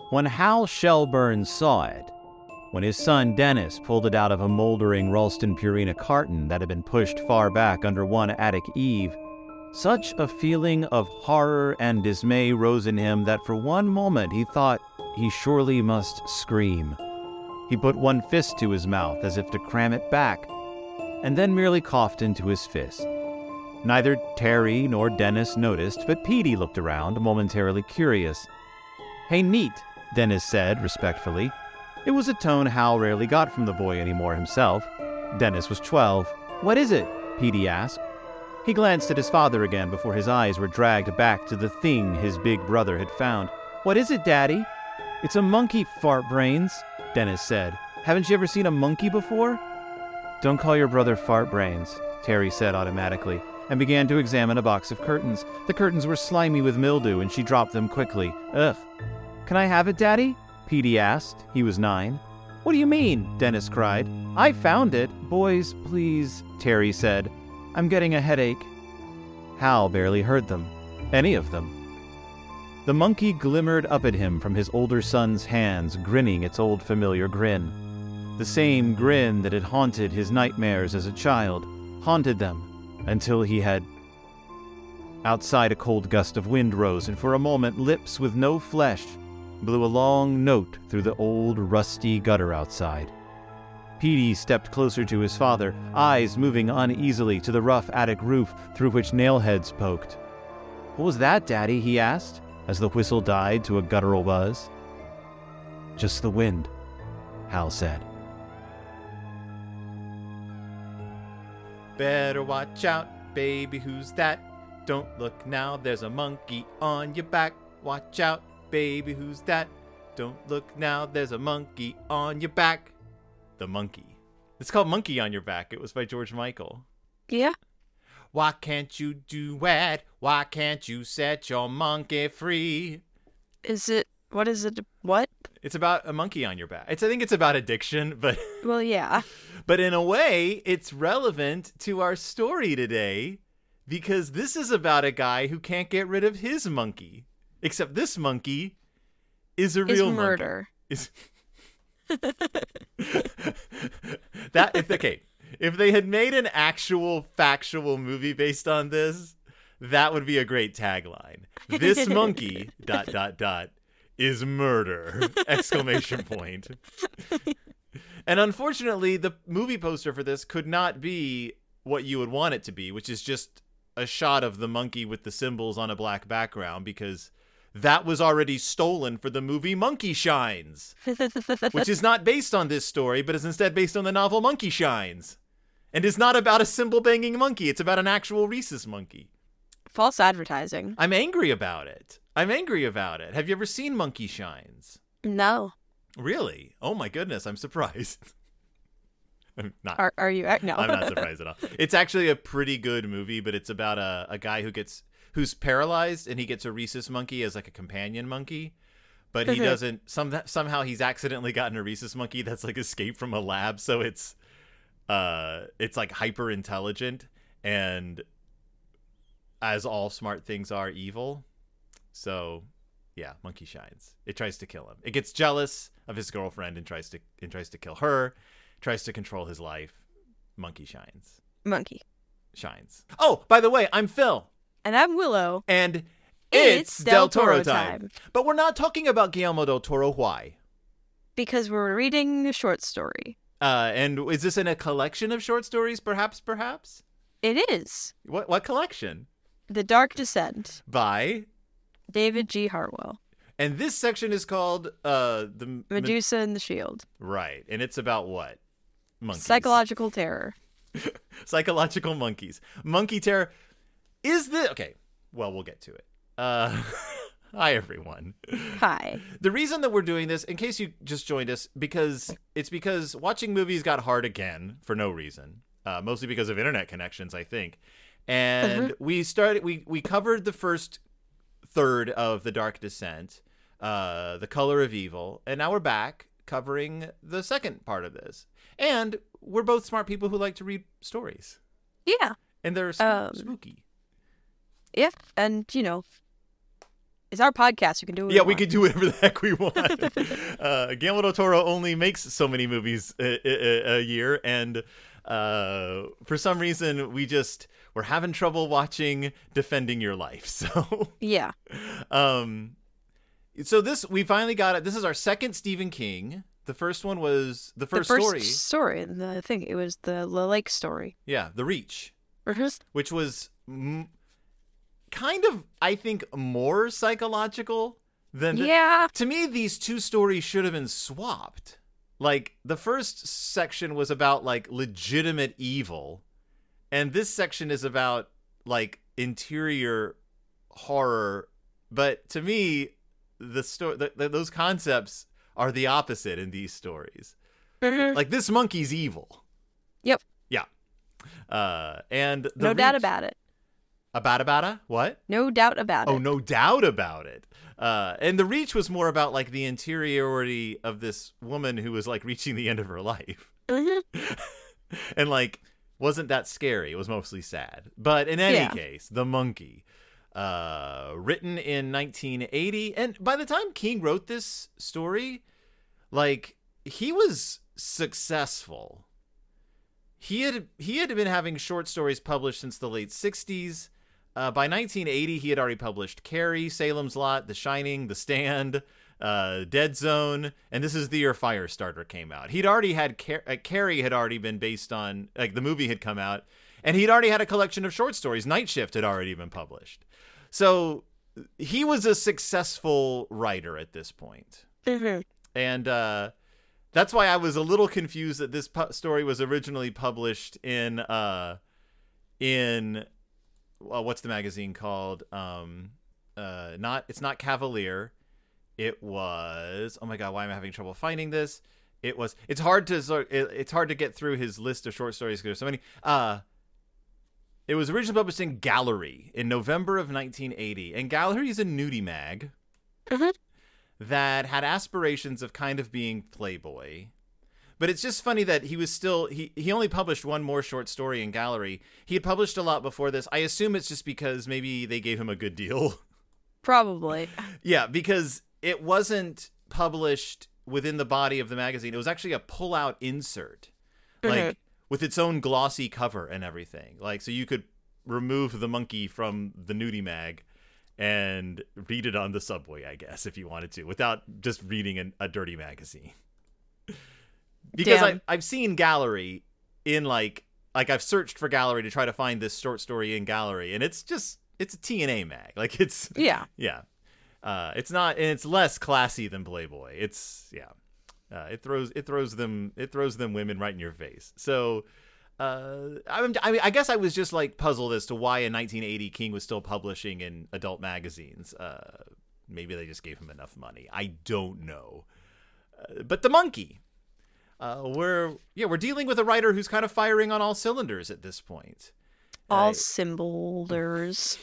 When Hal Shelburne saw it, when his son Dennis pulled it out of a moldering Ralston Purina carton that had been pushed far back under one attic eave, such a feeling of horror and dismay rose in him that for one moment he thought he surely must scream. He put one fist to his mouth as if to cram it back, and then merely coughed into his fist. Neither Terry nor Dennis noticed, but Petey looked around, momentarily curious. "Hey, neat," Dennis said respectfully. It was a tone Hal rarely got from the boy anymore himself. Dennis was 12. "What is it?" Petey asked. He glanced at his father again before his eyes were dragged back to the thing his big brother had found. "What is it, Daddy?" "It's a monkey, fart brains," Dennis said. "Haven't you ever seen a monkey before?" "Don't call your brother fart brains," Terry said automatically, and began to examine a box of curtains. The curtains were slimy with mildew, and she dropped them quickly. "Ugh." "Can I have it, Daddy?" Petey asked. He was 9. "What do you mean?" Dennis cried. "I found it." "Boys, please," Terry said. "I'm getting a headache." Hal barely heard them. Any of them. The monkey glimmered up at him from his older son's hands, grinning its old familiar grin. The same grin that had haunted his nightmares as a child, haunted them until he had... Outside, a cold gust of wind rose, and for a moment lips with no flesh blew a long note through the old rusty gutter outside. Petey stepped closer to his father, eyes moving uneasily to the rough attic roof through which nailheads poked. "What was that, Daddy?" he asked, as the whistle died to a guttural buzz. "Just the wind," Hal said. Better watch out, baby, who's that? Don't look now, there's a monkey on your back. Watch out, baby, who's that? Don't look now, there's a monkey on your back. The Monkey. It's called Monkey on Your Back. It was by George Michael. Yeah. Why can't you do it? Why can't you set your monkey free? What is it? What? It's about a monkey on your back. I think it's about addiction, but... Well, yeah. But in a way, it's relevant to our story today because this is about a guy who can't get rid of his monkey. Except this monkey is a real murder. Monkey. If they had made an actual factual movie based on this, that would be a great tagline. This monkey ... is murder! ! And unfortunately, the movie poster for this could not be what you would want it to be, which is just a shot of the monkey with the symbols on a black background, because that was already stolen for the movie Monkey Shines, which is not based on this story, but is instead based on the novel Monkey Shines, and is not about a cymbal-banging monkey. It's about an actual rhesus monkey. False advertising. I'm angry about it. Have you ever seen Monkey Shines? No. Really? Oh my goodness, I'm surprised. I'm not. Are you? No. I'm not surprised at all. It's actually a pretty good movie, but it's about a guy who's paralyzed, and he gets a rhesus monkey as like a companion monkey, but he doesn't. Somehow he's accidentally gotten a rhesus monkey that's like escaped from a lab, so it's like hyper intelligent, and as all smart things are, evil. So yeah, Monkey Shines. It tries to kill him. It gets jealous of his girlfriend and tries to kill her. Tries to control his life. Monkey Shines. Monkey Shines. Oh, by the way, I'm Phil. And I'm Willow. And it's Del Toro time. But we're not talking about Guillermo del Toro. Why? Because we're reading a short story. And is this in a collection of short stories, perhaps? It is. What collection? The Dark Descent. By? David G. Hartwell. And this section is called the Medusa and the Shield. Right. And it's about what? Monkeys. Psychological terror. Psychological monkeys. Monkey terror. Is this... Okay. Well, we'll get to it. Hi, everyone. Hi. The reason that we're doing this, in case you just joined us, because watching movies got hard again for no reason. Mostly because of internet connections, I think. And we covered the first third of The Dark Descent, The Color of Evil, and now we're back covering the second part of this. And we're both smart people who like to read stories. Yeah. And they're spooky. Yeah, and, It's our podcast. We can do what Yeah, we we want. could do whatever the heck we want. Guillermo del Toro only makes so many movies a year, and for some reason we're having trouble watching Defending Your Life. So Yeah. so we finally got it. This is our second Stephen King. The first one was the first story. I think it was the lake story. Yeah, The Reach, Mhm. which was kind of, I think, more psychological than Yeah. To me, these two stories should have been swapped. Like, the first section was about, like, legitimate evil, and this section is about, like, interior horror. But to me, those concepts are the opposite in these stories. Mhm. Like, this monkey's evil. Yep. Yeah. And The No doubt Reach- about it. About what? No doubt about Oh, it. no doubt about it. And The Reach was more about, like, the interiority of this woman who was, like, reaching the end of her life. Mhm. And, like, wasn't that scary. It was mostly sad. But in any Yeah. case, The Monkey, written in 1980. And by the time King wrote this story, like, he was successful. He had been having short stories published since the late 60s. By 1980, he had already published Carrie, Salem's Lot, The Shining, The Stand, Dead Zone, and this is the year Firestarter came out. He'd already had Carrie had already been based on, like, the movie had come out, and he'd already had a collection of short stories. Night Shift had already been published. So he was a successful writer at this point. Mhm. And that's why I was a little confused that this story was originally published in what's the magazine called? It's not Cavalier. It was, oh my God, why am I having trouble finding this? It's hard to get through his list of short stories because there's so many. It was originally published in Gallery in November of 1980, and Gallery is a nudie mag Mhm. that had aspirations of kind of being Playboy. But it's just funny that he only published one more short story in Gallery. He had published a lot before this. I assume it's just because maybe they gave him a good deal. Probably. Yeah, because it wasn't published within the body of the magazine. It was actually a pull-out insert, like with its own glossy cover and everything. Like, so you could remove the monkey from the nudie mag and read it on the subway, I guess, if you wanted to, without just reading a dirty magazine. Because Damn. I've seen Gallery in like I've searched for Gallery to try to find this short story in Gallery, and it's a TNA mag. Like, it's Yeah. yeah. It's not, and it's less classy than Playboy. It's it throws them women right in your face. So I guess I was just like puzzled as to why in 1980 King was still publishing in adult magazines. Maybe they just gave him enough money. I don't know. But The Monkey, we're dealing with a writer who's kind of firing on all cylinders at this point. All symbolders.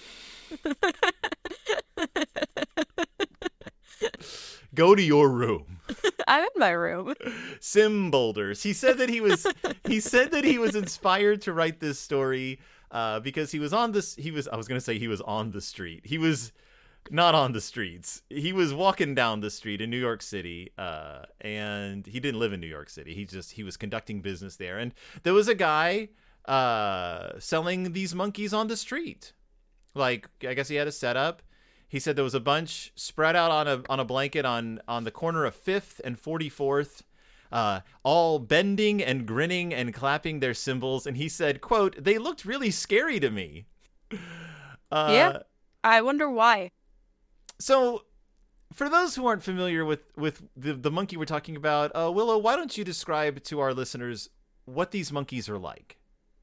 Go to your room. I'm in my room. Symbolders. He said that he was inspired to write this story because he was on the street. He was not on the streets. He was walking down the street in New York City, and he didn't live in New York City. He was conducting business there, and there was a guy selling these monkeys on the street. Like, I guess he had a setup. He said there was a bunch spread out on a blanket on the corner of 5th and 44th, all bending and grinning and clapping their cymbals. And he said, quote, "They looked really scary to me." Yeah. I wonder why. So, for those who aren't familiar with the monkey we're talking about, Willow, why don't you describe to our listeners what these monkeys are like?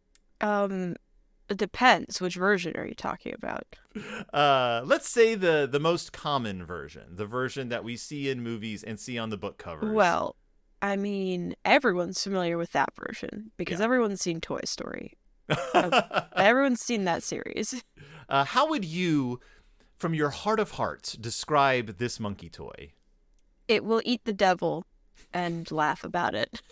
It depends. Which version are you talking about? Let's say the most common version, the version that we see in movies and see on the book covers. Well, I mean, everyone's familiar with that version because everyone's seen Toy Story. Everyone's seen that series. How would you, from your heart of hearts, describe this monkey toy? It will eat the devil and laugh about it.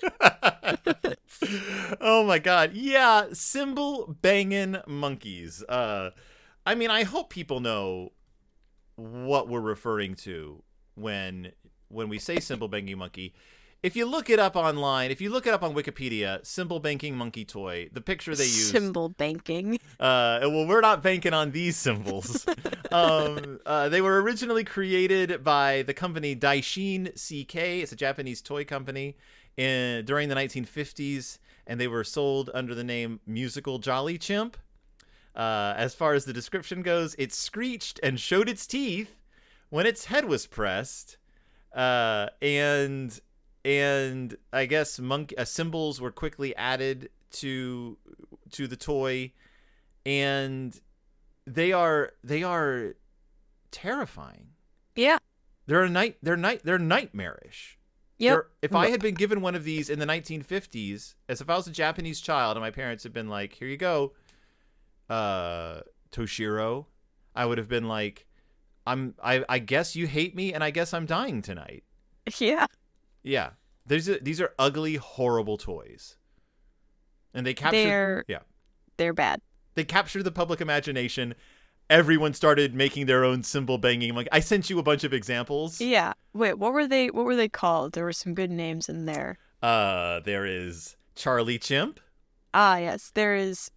Oh my God. Yeah, cymbal banging monkeys. I mean, I hope people know what we're referring to when we say Simple Banking Monkey. If you look it up online, if you look it up on Wikipedia, Simple Banking Monkey toy, the picture they use. Symbol banking. Well, we're not banking on these symbols. They were originally created by the company Daishin CK. It's a Japanese toy company during the 1950s, and they were sold under the name Musical Jolly Chimp. As far as the description goes, it screeched and showed its teeth when its head was pressed, and I guess symbols were quickly added to the toy, and they are terrifying. Yeah. They're nightmarish. Yep. If I had been given one of these in the 1950s, as if I was a Japanese child and my parents had been like, "Here you go, Toshiro," I would have been like, I guess you hate me, and I guess I'm dying tonight. Yeah. Yeah. These are ugly, horrible toys. And they capture They're bad. They capture the public imagination. Everyone started making their own symbol banging. Like, I sent you a bunch of examples. Yeah. Wait, what were they called? There were some good names in there. There is Charlie Chimp. Ah, yes. There is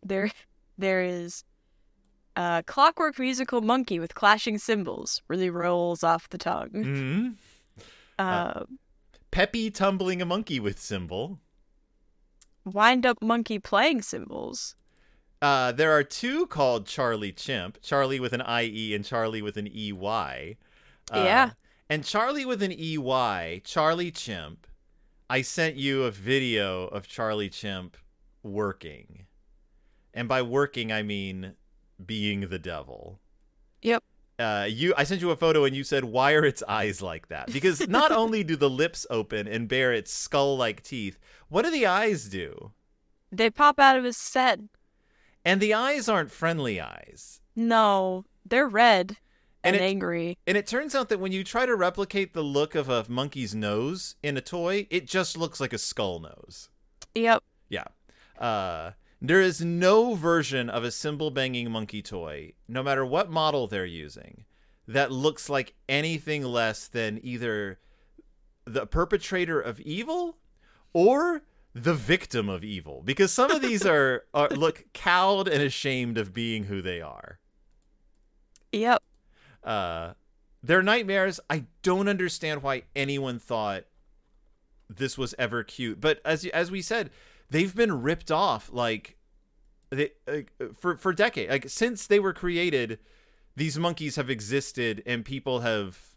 Clockwork Musical Monkey with clashing cymbals. Really rolls off the tongue. Mm-hmm. Peppy tumbling a monkey with cymbal. Wind up monkey playing cymbals. There are two called Charlie Chimp. Charlie with an IE and Charlie with an EY. Yeah. And Charlie with an EY, Charlie Chimp, I sent you a video of Charlie Chimp working. And by working, I mean being the devil. Yep. I sent you a photo and you said, "Why are its eyes like that?" Because not only do the lips open and bear its skull-like teeth, what do the eyes do? They pop out of his head. And the eyes aren't friendly eyes. No, they're red and angry. And it turns out that when you try to replicate the look of a monkey's nose in a toy, it just looks like a skull nose. Yep. Yeah. There is no version of a cymbal banging monkey toy, no matter what model they're using, that looks like anything less than either the perpetrator of evil or the victim of evil. Because some of these are look cowed and ashamed of being who they are. Yep. They're nightmares. I don't understand why anyone thought this was ever cute. But as we said, they've been ripped off for decades. Like, since they were created, these monkeys have existed, and people have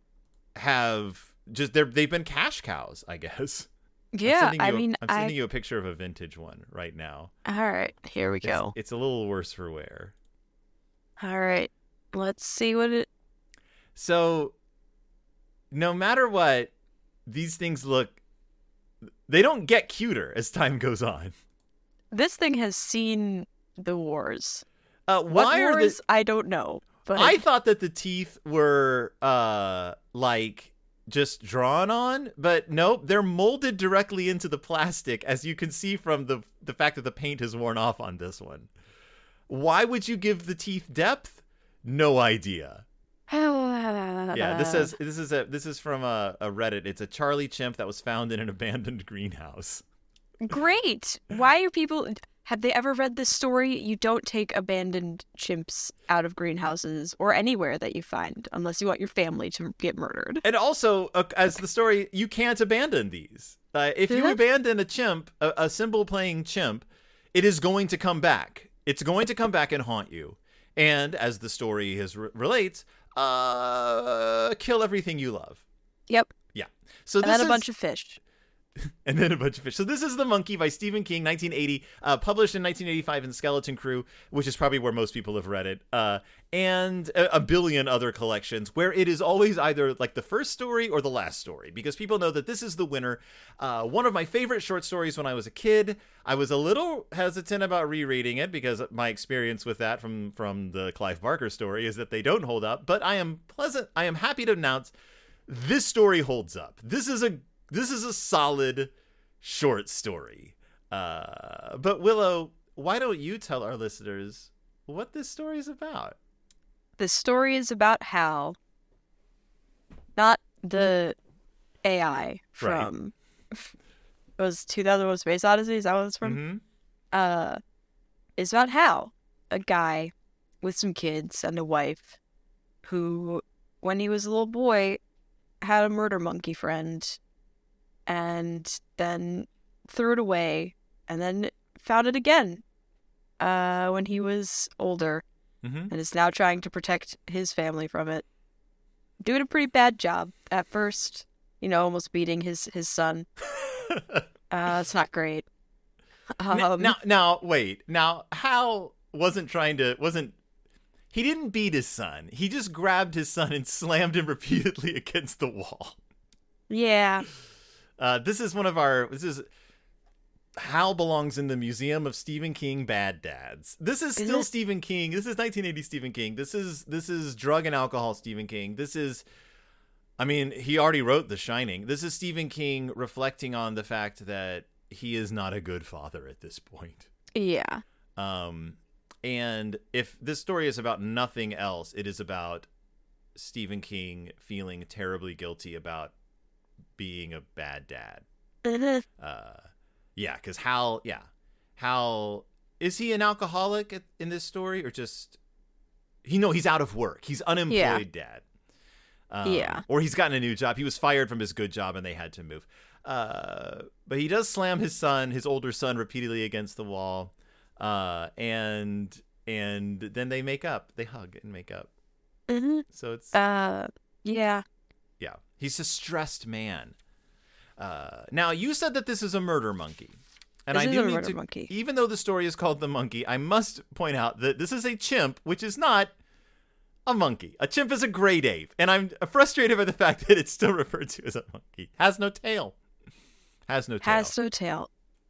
just they've been cash cows, I guess. Yeah, I'm sending you a picture of a vintage one right now. All right, here we go. It's a little worse for wear. All right, let's see what it. So, no matter what, these things look. They don't get cuter as time goes on. This thing has seen the wars. What wars? I don't know. But I thought that the teeth were just drawn on, but nope, they're molded directly into the plastic, as you can see from the fact that the paint has worn off on this one. Why would you give the teeth depth? No idea. Yeah, this is from a Reddit. It's a Charlie Chimp that was found in an abandoned greenhouse. Great. Why are people... Have they ever read this story? You don't take abandoned chimps out of greenhouses or anywhere that you find unless you want your family to get murdered. And also, as the story, you can't abandon these. If you abandon a chimp, a cymbal-playing chimp, it is going to come back. It's going to come back and haunt you. And, as the story relates, kill everything you love. Yep. Yeah. And then a bunch of fish. And then a bunch of fish. So this is The Monkey by Stephen King, 1980, published in 1985 in Skeleton Crew, which is probably where most people have read it, and a billion other collections where it is always either like the first story or the last story, because people know that this is the winner. One of my favorite short stories when I was a kid. I was a little hesitant about rereading it because my experience with that from the Clive Barker story is that they don't hold up, but I am happy to announce this story holds up. This is a solid short story. But Willow, why don't you tell our listeners what this story is about? the story is about Hal, not the AI from was 2001: Space Odyssey. Is that what it's from? Mm-hmm. It's about Hal, a guy with some kids and a wife, who, when he was a little boy, had a murder monkey friend, and then threw it away, and then found it again when he was older, and is now trying to protect his family from it. Doing a pretty bad job at first, almost beating his son. It's not great. Now, wait. Now, Hal he didn't beat his son. He just grabbed his son and slammed him repeatedly against the wall. Yeah. Hal belongs in the Museum of Stephen King Bad Dads. This is still Stephen King. This is 1980 Stephen King. This is drug and alcohol Stephen King. He already wrote The Shining. This is Stephen King reflecting on the fact that he is not a good father at this point. Yeah. And if this story is about nothing else, it is about Stephen King feeling terribly guilty about being a bad dad. Because Hal, is he an alcoholic in this story, or just he's out of work. He's unemployed dad. Or he's gotten a new job. He was fired from his good job and they had to move. But he does slam his older son, repeatedly against the wall. And then they make up. They hug and make up. Mm-hmm. So it's yeah. He's a stressed man. Now you said that this is a murder monkey, and I do need to. Monkey. Even though the story is called The Monkey, I must point out that this is a chimp, which is not a monkey. A chimp is a great ape, and I'm frustrated by the fact that it's still referred to as a monkey. Has no tail. Has no tail.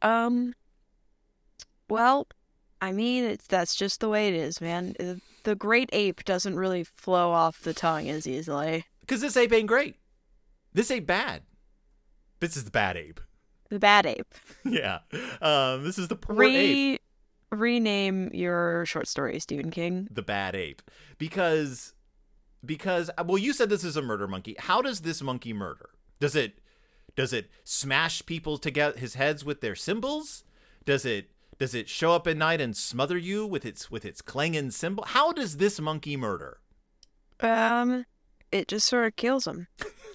Well, that's just the way it is, man. The great ape doesn't really flow off the tongue as easily. Because this ape ain't great. This ain't bad. This is the bad ape. The bad ape. Yeah. This is the poor ape. Rename your short story, Stephen King. The bad ape. Because you said this is a murder monkey. How does this monkey murder? Does it smash people together, his heads with their cymbals? Does it show up at night and smother you with its clanging cymbal? How does this monkey murder? It just sort of kills him.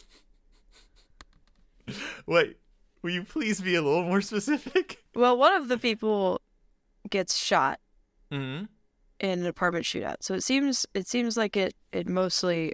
Wait, will you please be a little more specific? Well, one of the people gets shot in an apartment shootout. So it seems like it mostly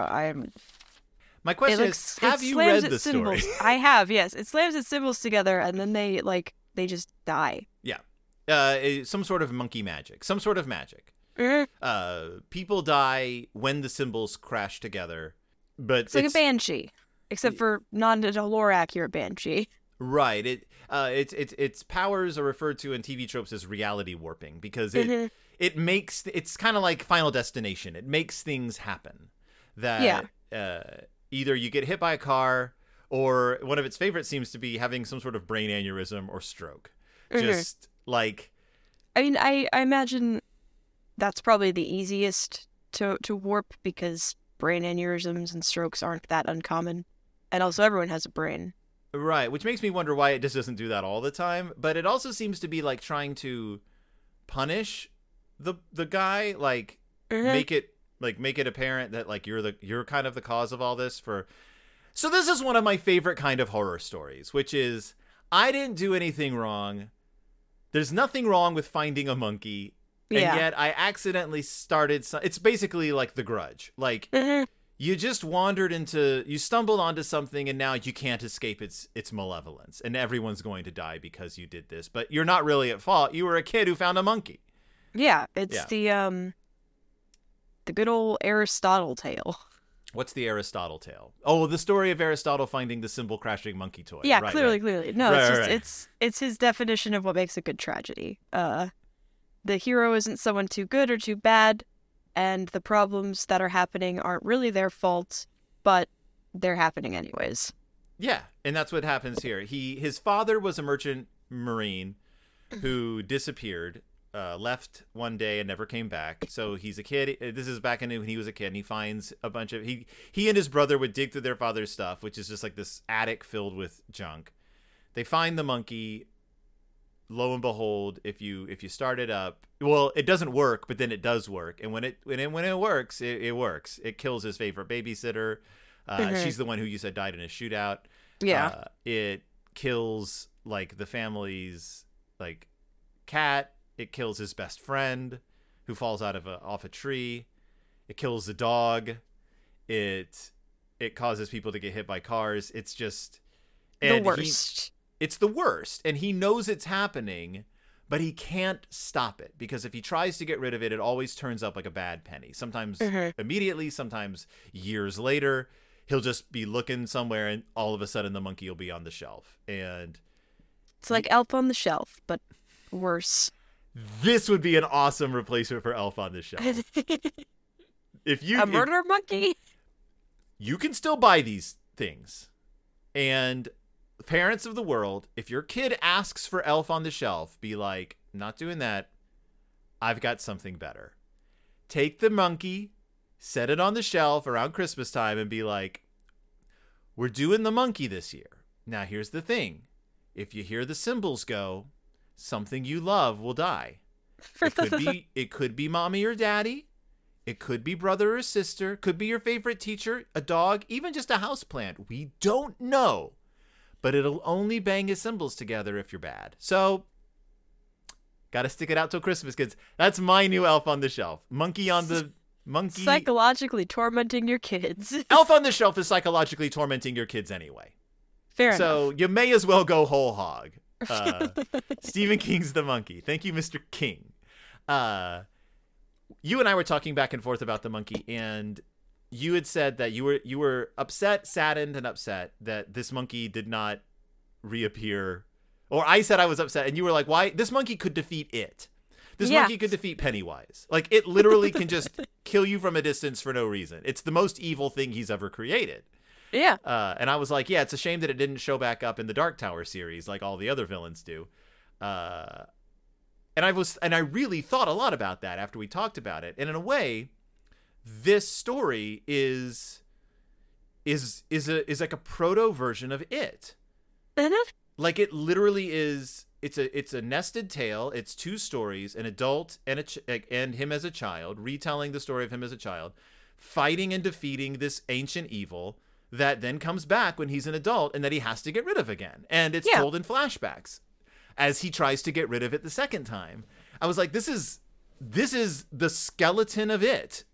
My question is, have you read the story? I have, yes. It slams its symbols together and then they just die. Yeah. Some sort of monkey magic. Some sort of magic. Mm-hmm. People die when the symbols crash together. But it's like a banshee. Except for not a lore accurate banshee. Right. Its powers are referred to in TV tropes as reality warping because it's kind of like Final Destination. It makes things happen that either you get hit by a car, or one of its favorites seems to be having some sort of brain aneurysm or stroke. Just like, I imagine that's probably the easiest to warp because brain aneurysms and strokes aren't that uncommon. And also everyone has a brain. Right, which makes me wonder why it just doesn't do that all the time. But it also seems to be like trying to punish the guy, like make it apparent that like you're kind of the cause of all this. So this is one of my favorite kind of horror stories, which is I didn't do anything wrong. There's nothing wrong with finding a monkey, and yet I accidentally started. It's basically like The Grudge, like. You just you stumbled onto something, and now you can't escape its malevolence, and everyone's going to die because you did this. But you're not really at fault. You were a kid who found a monkey. Yeah, it's the good old Aristotle tale. What's the Aristotle tale? Oh, the story of Aristotle finding the cymbal crashing monkey toy. Yeah, right, clearly. No, it's his definition of what makes a good tragedy. The hero isn't someone too good or too bad. And the problems that are happening aren't really their fault, but they're happening anyways. Yeah, and that's what happens here. His father was a merchant marine who disappeared, left one day and never came back. So he's a kid. This is back in when he was a kid, and he finds a bunch of he and his brother would dig through their father's stuff, which is just like this attic filled with junk. They find the monkey. Lo and behold, if you start it up, well, it doesn't work, but then it does work. And when it works, it works. It kills his favorite babysitter. She's the one who you said died in a shootout. Yeah. It kills like the family's like cat. It kills his best friend who falls off a tree. It kills the dog. It causes people to get hit by cars. It's just the worst. It's the worst, and he knows it's happening, but he can't stop it because if he tries to get rid of it, it always turns up like a bad penny. Sometimes immediately, sometimes years later. He'll just be looking somewhere, and all of a sudden the monkey will be on the shelf. And it's like Elf on the Shelf, but worse. This would be an awesome replacement for Elf on the Shelf. A murder monkey? You can still buy these things. And parents of the world, if your kid asks for Elf on the Shelf, be like, not doing that. I've got something better. Take the monkey, set it on the shelf around Christmas time, and be like, we're doing the monkey this year. Now, here's the thing. If you hear the cymbals go, something you love will die. It could be mommy or daddy. It could be brother or sister. Could be your favorite teacher, a dog, even just a houseplant. We don't know. But it'll only bang his cymbals together if you're bad. So, gotta stick it out till Christmas, kids. That's my new Elf on the Shelf. Monkey. Psychologically tormenting your kids. Elf on the Shelf is psychologically tormenting your kids anyway. Fair enough. So you may as well go whole hog. Stephen King's The Monkey. Thank you, Mr. King. You and I were talking back and forth about The Monkey, and you had said that you were upset, saddened, and upset that this monkey did not reappear. Or I said I was upset, and you were like, why? This monkey could defeat it. This monkey could defeat Pennywise. Like, it literally can just kill you from a distance for no reason. It's the most evil thing he's ever created. Yeah. And I was like, yeah, it's a shame that it didn't show back up in the Dark Tower series like all the other villains do. And I really thought a lot about that after we talked about it. And in a way, this story is like a proto version of it. Like, it literally is. It's a nested tale. It's two stories: an adult and him as a child, retelling the story of him as a child, fighting and defeating this ancient evil that then comes back when he's an adult and that he has to get rid of again. And it's told in flashbacks as he tries to get rid of it the second time. I was like, this is the skeleton of it.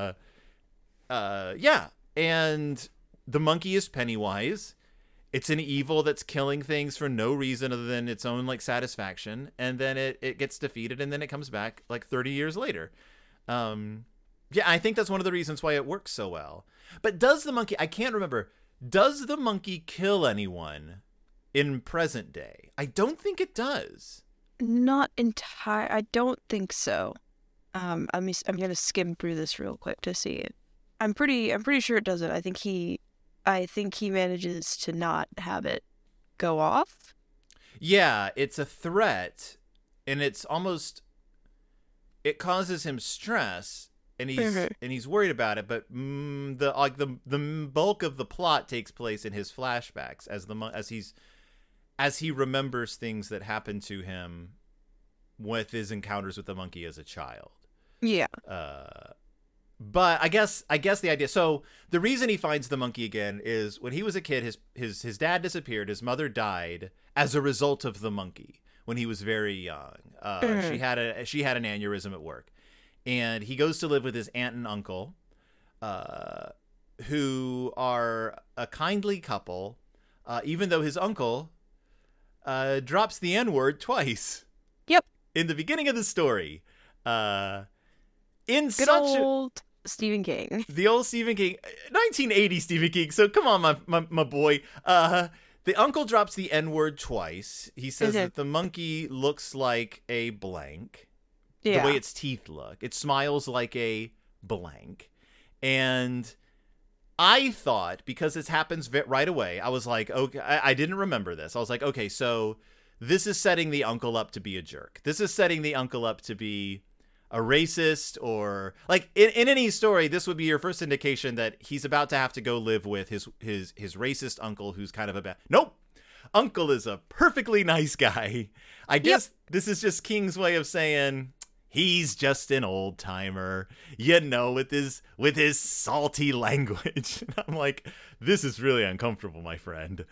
Yeah. And the monkey is Pennywise. It's an evil that's killing things for no reason other than its own like satisfaction. And then it gets defeated, and then it comes back like 30 years later. Yeah, I think that's one of the reasons why it works so well. But does the monkey, I can't remember, does the monkey kill anyone in present day? I don't think it does. Not entire. I don't think so. I'm gonna skim through this real quick to see it. I'm pretty sure it doesn't. I think he manages to not have it go off. Yeah, it's a threat, and it's almost, it causes him stress, and he's worried about it. But the bulk of the plot takes place in his flashbacks as he remembers things that happened to him with his encounters with the monkey as a child. Yeah. But I guess the idea. So the reason he finds the monkey again is when he was a kid, his dad disappeared. His mother died as a result of the monkey when he was very young. She had an aneurysm at work, and he goes to live with his aunt and uncle, who are a kindly couple. Even though his uncle drops the N-word twice. Yep. In the beginning of the story. Good old Stephen King. The old Stephen King. 1980 Stephen King. So come on, my boy. The uncle drops the N-word twice. He says that the monkey looks like a blank. Yeah. The way its teeth look. It smiles like a blank. And I thought, because this happens right away, I was like, okay, I didn't remember this. I was like, okay, so this is setting the uncle up to be a jerk. This is setting the uncle up to be a racist, or like in any story, this would be your first indication that he's about to have to go live with his racist uncle, who's kind of a bad. Nope. Uncle is a perfectly nice guy. I guess this is just King's way of saying he's just an old timer, with his salty language. And I'm like, this is really uncomfortable, my friend.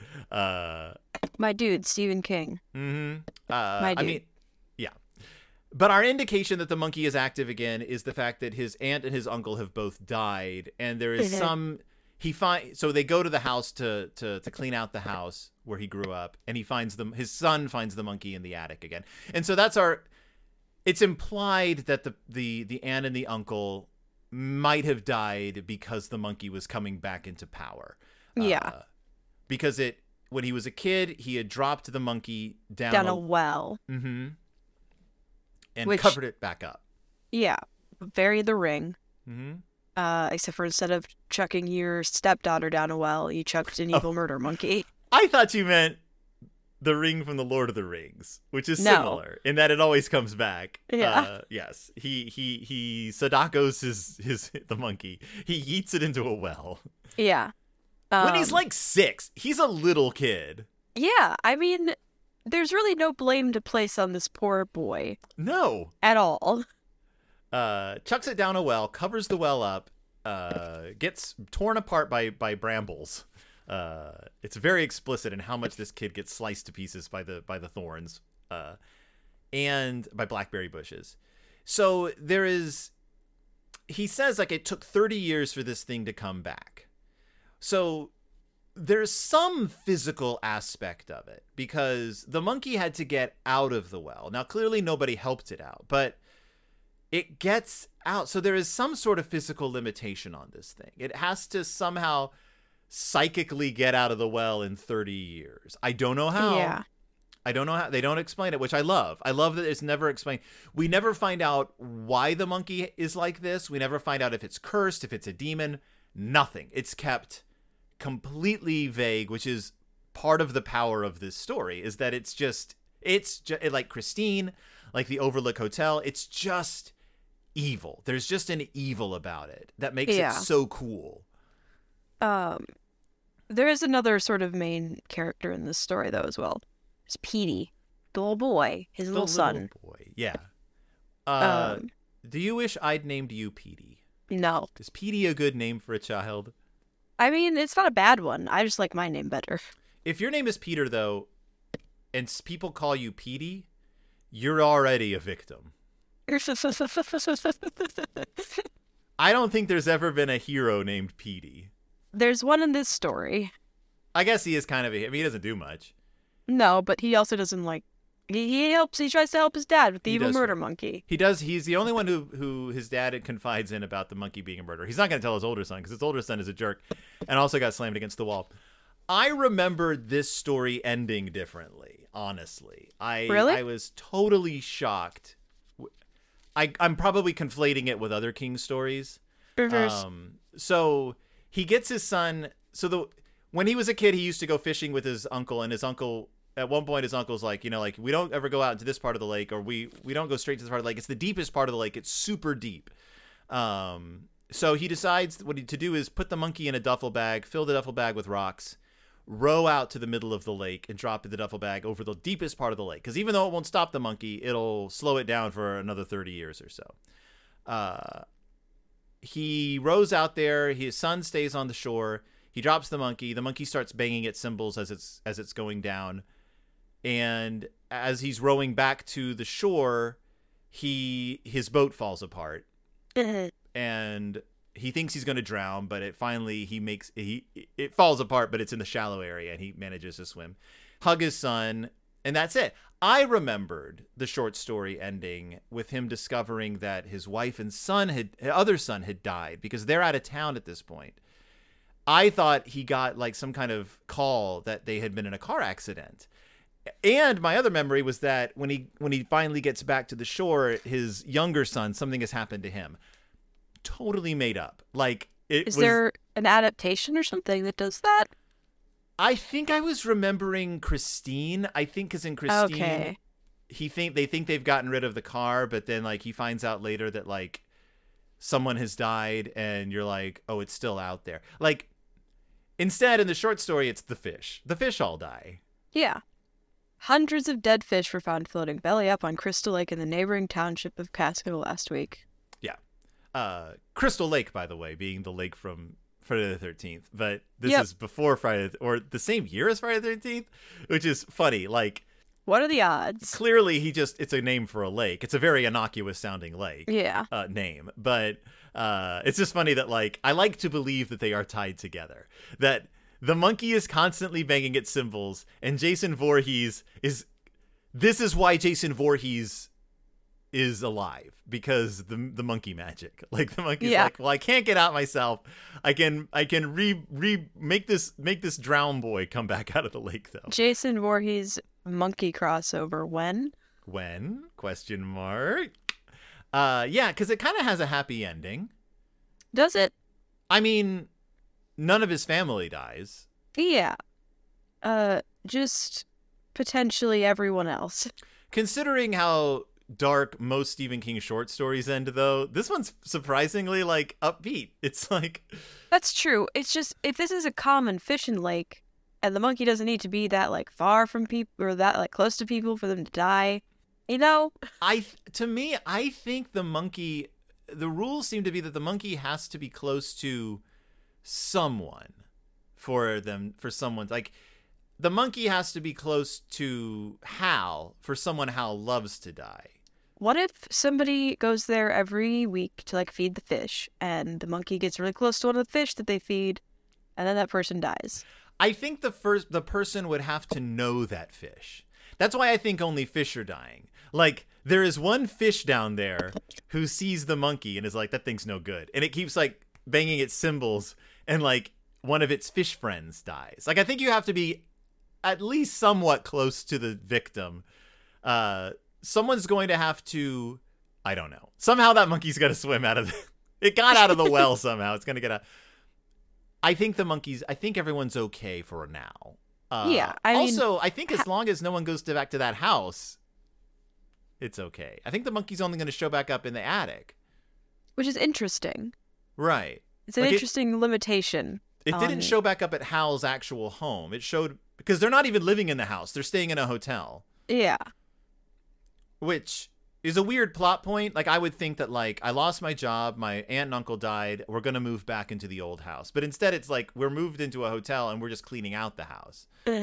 My dude, Stephen King. Mm-hmm. My dude. I mean, yeah. But our indication that the monkey is active again is the fact that his aunt and his uncle have both died, and there is some. So they go to the house to clean out the house where he grew up, and he finds them. His son finds the monkey in the attic again, and so that's our. It's implied that the aunt and the uncle might have died because the monkey was coming back into power. Yeah, because when he was a kid, he had dropped the monkey down a well. Mm-hmm. And covered it back up. Yeah, buried the ring. Mm-hmm. Except for instead of chucking your stepdaughter down a well, you chucked an evil murder monkey. I thought you meant the ring from the Lord of the Rings, which is similar in that it always comes back. Yeah. Yes. He Sadakos the monkey. He yeets it into a well. Yeah. When he's like 6, he's a little kid. Yeah. I mean, there's really no blame to place on this poor boy. No. At all. Chucks it down a well, covers the well up, gets torn apart by brambles. It's very explicit in how much this kid gets sliced to pieces by the thorns, and by blackberry bushes. So he says like it took 30 years for this thing to come back. So there's some physical aspect of it because the monkey had to get out of the well. Now, clearly nobody helped it out, but it gets out. So there is some sort of physical limitation on this thing. It has to somehow psychically get out of the well in 30 years. I don't know how. Yeah. I don't know how. They don't explain it, which I love. I love that it's never explained. We never find out why the monkey is like this. We never find out if it's cursed, if it's a demon. Nothing. It's kept completely vague, which is part of the power of this story, is that it's just like Christine, like the Overlook Hotel. It's just evil. There's just an evil about it that makes it so cool. There is another sort of main character in this story though as well. It's Petey, the little boy, his little son. Boy, yeah. Do you wish I'd named you Petey? No. Is Petey a good name for a child? I mean, it's not a bad one. I just like my name better. If your name is Peter though, and people call you Petey, you're already a victim. I don't think there's ever been a hero named Petey. There's one in this story. I guess he is kind of he doesn't do much. No, but he also doesn't like he tries to help his dad with the evil murder monkey. He does. He's the only one who his dad confides in about the monkey being a murderer. He's not going to tell his older son because his older son is a jerk and also got slammed against the wall. I remember this story ending differently, honestly. Really? I was totally shocked. I'm probably conflating it with other King stories. So he gets his son. When he was a kid, he used to go fishing with his uncle, and his uncle, at one point, his uncle's like, we don't ever go out into this part of the lake, or we don't go straight to this part of the lake. It's the deepest part of the lake. It's super deep. So he decides what to do is put the monkey in a duffel bag, fill the duffel bag with rocks, row out to the middle of the lake, and drop the duffel bag over the deepest part of the lake. Because even though it won't stop the monkey, it'll slow it down for another 30 years or so. He rows out there. His son stays on the shore. He drops the monkey. The monkey starts banging its cymbals as it's going down. And as he's rowing back to the shore, his boat falls apart. And he thinks he's going to drown, but it falls apart, but it's in the shallow area, and he manages to swim. Hug his son, and that's it. I remembered the short story ending with him discovering that his wife and other son had died because they're out of town at this point. I thought he got like some kind of call that they had been in a car accident. And my other memory was that when he finally gets back to the shore, his younger son, something has happened to him. Totally made up. Is there an adaptation or something that does that? I think I was remembering Christine. I think because in Christine, Okay. they think they've gotten rid of the car, but then like he finds out later that like someone has died, and you're like, oh, it's still out there. Like instead, in the short story, it's the fish. The fish all die. Yeah. Hundreds of dead fish were found floating belly up on Crystal Lake in the neighboring township of Catskill last week. Yeah. Crystal Lake, by the way, being the lake from Friday the 13th, but this Yep. is before Friday, or the same year as Friday the 13th, which is funny. Like, What are the odds? clearly it's a name for a lake. It's a very innocuous sounding lake Yeah. name, but it's just funny that like I like to believe that they are tied together, that the monkey is constantly banging its cymbals, and Jason Voorhees this is why Jason Voorhees is alive, because the monkey magic. Like the monkey's Yeah. like, well, I can't get out myself. I can make this drown boy come back out of the lake though. Jason Voorhees monkey crossover when? When? Question mark. Yeah, because it kind of has a happy ending. Does it? I mean, none of his family dies. Yeah. Just potentially everyone else. Considering how dark most Stephen King short stories end, though, this one's surprisingly like upbeat. It's like, That's true. It's just, if this is a common fishing lake, and the monkey doesn't need to be that like far from people or that like close to people for them to die, you know? I think the rules seem to be that the monkey has to be close to someone for someone, like the monkey has to be close to Hal for someone Hal loves to die. What if somebody goes there every week to like feed the fish, and the monkey gets really close to one of the fish that they feed, and then that person dies? I think the person would have to know that fish. That's why I think only fish are dying. Like, there is one fish down there who sees the monkey and is like, that thing's no good. And it keeps like banging its cymbals, and like one of its fish friends dies. Like, I think you have to be at least somewhat close to the victim. Someone's going to have to, I don't know. Somehow that monkey's got to swim out of it got out of the well somehow. It's going to get out. I think everyone's okay for now. Yeah, I mean, also, I think as long as no one goes back to that house, it's okay. I think the monkey's only going to show back up in the attic. which is interesting. Right. It's an Like interesting limitation. It didn't show back up at Hal's actual home. It showed, because they're not even living in the house. They're staying in a hotel, Yeah. which is a weird plot point. Like, I would think that, like, I lost my job, my aunt and uncle died, we're going to move back into the old house. But instead, it's like, we're moved into a hotel and we're just cleaning out the house.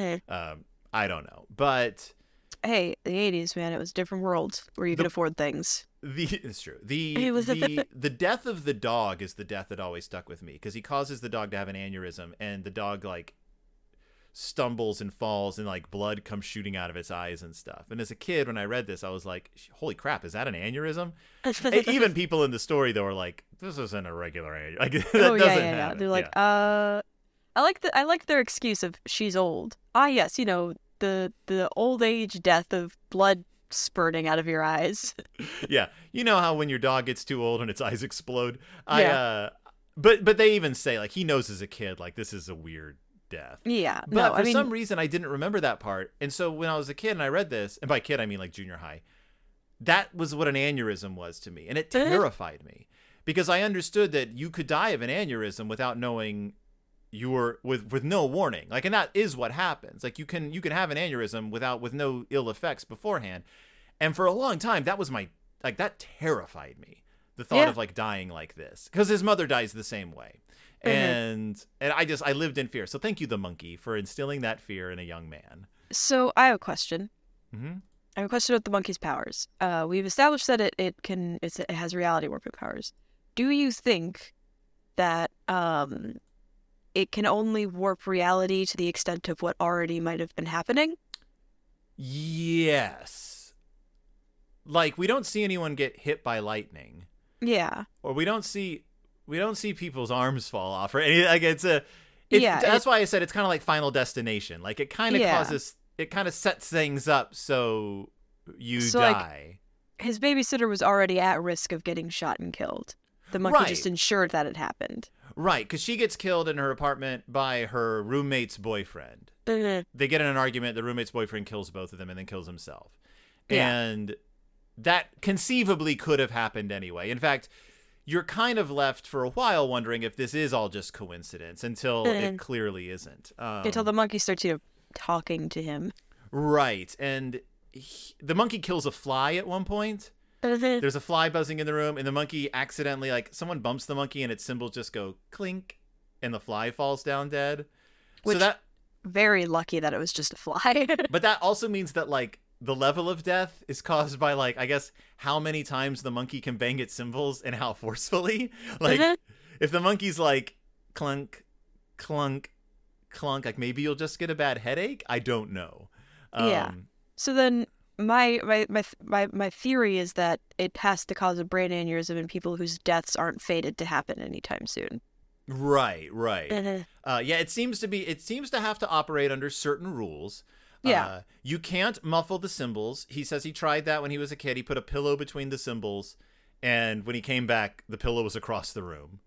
I don't know. But Hey, the 80s, man, it was a different world where you could afford things. it's true. It was The death of the dog is the death that always stuck with me, because he causes the dog to have an aneurysm, and the dog, like, stumbles and falls, and like blood comes shooting out of its eyes and stuff. And as a kid, when I read this, I was like, holy crap, is that an aneurysm? Even people in the story though were like, this isn't a regular aneurysm. Like, that doesn't happen. They're like, I like their excuse of she's old. Ah, yes, you know, the old age death of blood spurting out of your eyes. Yeah, you know how when your dog gets too old and its eyes explode. Yeah. But they even say, like, he knows as a kid, like, this is a weird death. Yeah, But no, for some reason, I didn't remember that part. And so when I was a kid and I read this, and by kid, I mean like junior high, that was what an aneurysm was to me. And it terrified me, because I understood that you could die of an aneurysm without knowing you were with no warning. Like, and that is what happens. Like, you can have an aneurysm with no ill effects beforehand. And for a long time, that was that terrified me. The thought of like dying like this, because his mother dies the same way. And I lived in fear. So thank you, the monkey, for instilling that fear in a young man. So I have a question. Mm-hmm. I have a question about the monkey's powers. We've established that it has reality warping powers. Do you think that it can only warp reality to the extent of what already might have been happening? Yes. Like, we don't see anyone get hit by lightning. Yeah. Or we don't see people's arms fall off, or any, like, that's why I said it's kind of like Final Destination. Like, it kind of sets things up so you die. Like, his babysitter was already at risk of getting shot and killed. The monkey just ensured that it happened. Right, because she gets killed in her apartment by her roommate's boyfriend. Mhm. They get in an argument. The roommate's boyfriend kills both of them and then kills himself. Yeah. And that conceivably could have happened anyway. In fact, you're kind of left for a while wondering if this is all just coincidence until it clearly isn't. Until the monkey starts, talking to him. Right. And the monkey kills a fly at one point. There's a fly buzzing in the room, and the monkey accidentally, like, someone bumps the monkey and its symbols just go clink, and the fly falls down dead. Which, so that, very lucky that it was just a fly. but that also means that, like, the level of death is caused by, like, I guess, how many times the monkey can bang its symbols and how forcefully. Like, if the monkey's like, clunk, clunk, clunk, like, maybe you'll just get a bad headache? I don't know. Yeah. So then my theory is that it has to cause a brain aneurysm in people whose deaths aren't fated to happen anytime soon. Right. Yeah, it seems to have to operate under certain rules. Yeah. You can't muffle the symbols. He says he tried that when he was a kid. He put a pillow between the symbols, and when he came back, the pillow was across the room.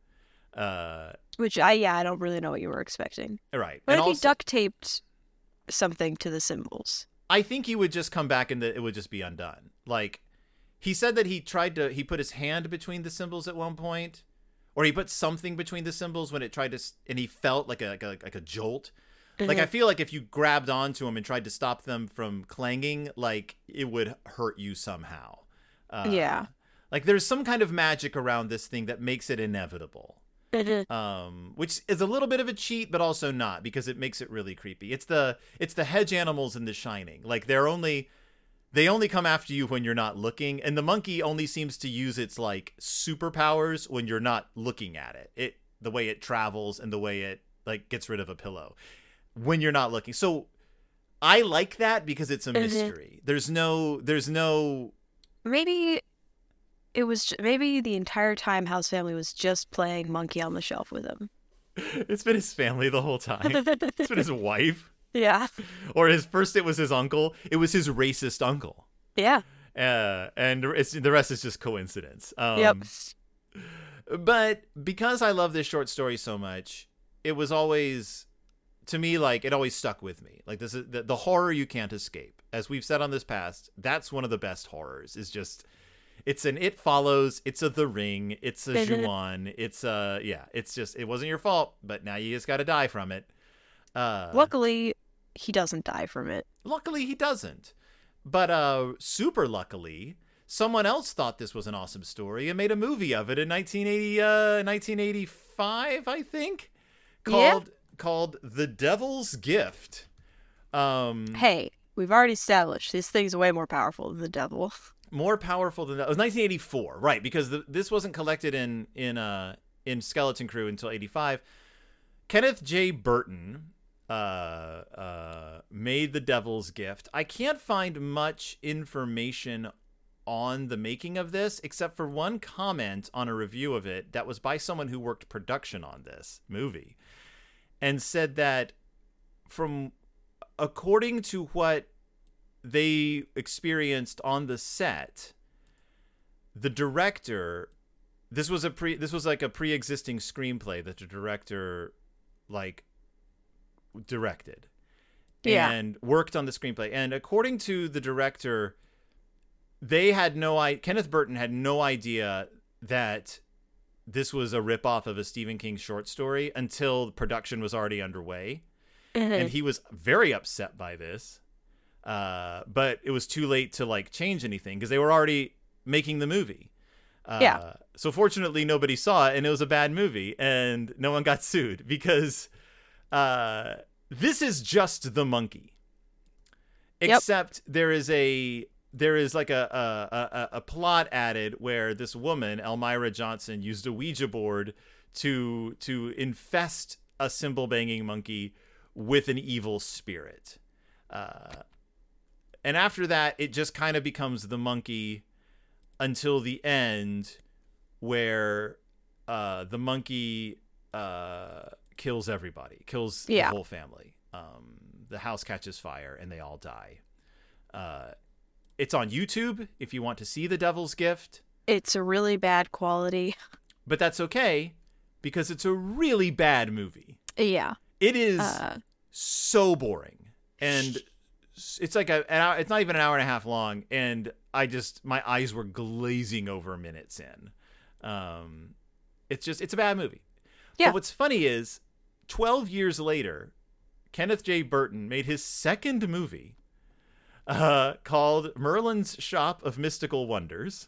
Which I don't really know what you were expecting. Right. But and if he also, duct taped something to the symbols. I think he would just come back and it would just be undone. Like, he said that he put his hand between the symbols at one point, or he put something between the symbols when it tried to, and he felt like a jolt. Like, I feel like if you grabbed onto them and tried to stop them from clanging, like, it would hurt you somehow. Yeah. Like, there's some kind of magic around this thing that makes it inevitable. Which is a little bit of a cheat, but also not, because it makes it really creepy. It's the hedge animals in The Shining. Like, they only come after you when you're not looking, and the monkey only seems to use its, like, superpowers when you're not looking at it. The way it travels and the way it, like, gets rid of a pillow when you're not looking. So I like that because it's a mystery. There's no Maybe it was maybe the entire time House Family was just playing Monkey on the Shelf with him. It's been his family the whole time. It's been his wife. Yeah. Or it was his uncle. It was his racist uncle. Yeah. And the rest is just coincidence. Yep. But because I love this short story so much, it was always, to me, like, it always stuck with me. Like, this is the horror you can't escape. As we've said on this past, that's one of the best horrors. Is just, it's an It Follows, it's a The Ring, it's a Ju-on, it's just, it wasn't your fault, but now you just got to die from it. Luckily, he doesn't die from it. Luckily, he doesn't. But super luckily, someone else thought this was an awesome story and made a movie of it in 1985, I think, called The Devil's Gift. Hey, we've already established this thing's way more powerful than the devil. More powerful than that. It was 1984, right? Because this wasn't collected in Skeleton Crew until 85. Kenneth J. Burton made The Devil's Gift. I can't find much information on the making of this, except for one comment on a review of it that was by someone who worked production on this movie, and said that according to what they experienced on the set, the director, this was like a pre-existing screenplay that the director, like, directed and worked on the screenplay. And according to the director, Kenneth Burton had no idea that this was a ripoff of a Stephen King short story until production was already underway. And he was very upset by this. But it was too late to, like, change anything because they were already making the movie. So fortunately, nobody saw it, and it was a bad movie, and no one got sued because this is just the monkey. Except there is like a plot added where this woman, Elmira Johnson, used a Ouija board to infest a cymbal banging monkey with an evil spirit. And after that, it just kind of becomes the monkey until the end, where the monkey kills everybody, kills the whole family. The house catches fire and they all die. It's on YouTube if you want to see The Devil's Gift. It's a really bad quality. But that's okay, because it's a really bad movie. Yeah. It is so boring, and it's like an hour, it's not even an hour and a half long, and my eyes were glazing over minutes in. It's a bad movie. Yeah. But what's funny is 12 years later, Kenneth J. Burton made his second movie called Merlin's Shop of Mystical Wonders.